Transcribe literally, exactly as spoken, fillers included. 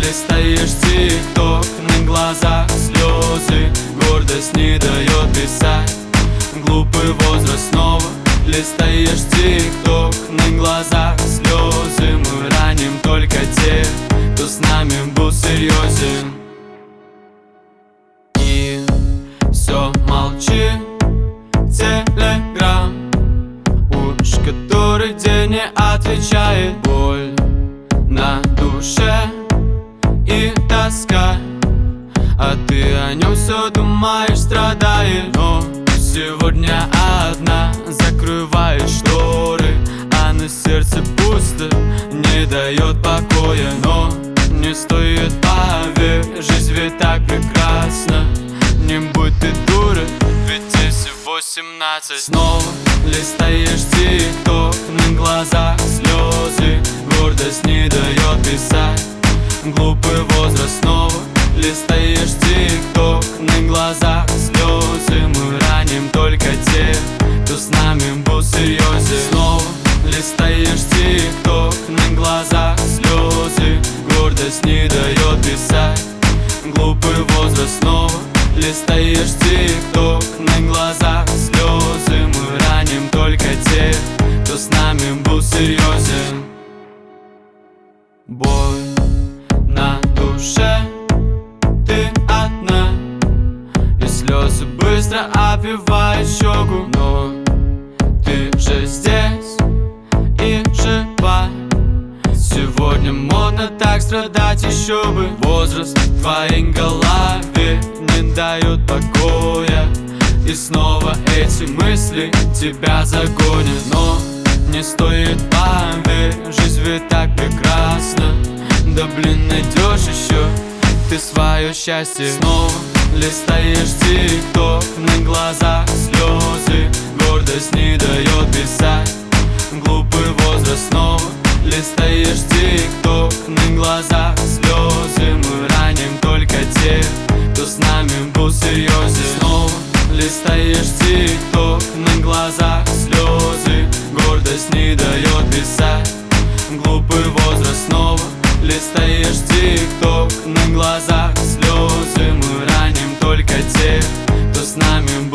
листаешь тик-ток, на глазах слезы, гордость не дает писать. Глупый возраст снова, листаешь тик-ток, на глазах слезы. Мы раним только тех, кто с нами был серьезен. И все молчи, телеграм, уж который день не отвечает. Боль на душе и тоска, а ты о нем все думаешь, страдаешь. Но сегодня одна, закрывает шторы, а на сердце пусто, не дает покоя. Но не стоит, поверь, жизнь ведь так прекрасна. Не будь ты дура, ведь тебе всего семнадцать. Снова листаешь тик-ток, на глазах слезы, гордость не дает писать. Глупый возраст снова, листаешь тик-ток, на глазах слезы. Мы раним только тех, кто с нами был серьезен. Снова листаешь тик-ток, на глазах слезы, гордость не дает писать. Глупый возраст снова, листаешь тик-ток, на глазах слезы. Мы раним только тех, кто с нами был серьезен. Боль на душе, ты одна, и слезы быстро обвивают щеку. Но ты же здесь и жива. Сегодня модно так страдать, еще бы. Возраст в твоей голове не дает покоя, и снова эти мысли тебя загонят. Но не стоит, поверь, жизнь ведь так прекрасна. Да блин, найдешь еще ты свое счастье. Снова листаешь тик-ток, на глазах слезы, гордость не дает писать. Глупый возраст снова, листаешь тик-ток, на глазах слезы. Мы раним только тех, кто с нами был серьезен. Снова листаешь тик-ток, на глазах слезы, гордость не дает писать. Глупый возраст снова, листаешь тик-ток, на глазах слезы. Мы раним только тех, кто с нами был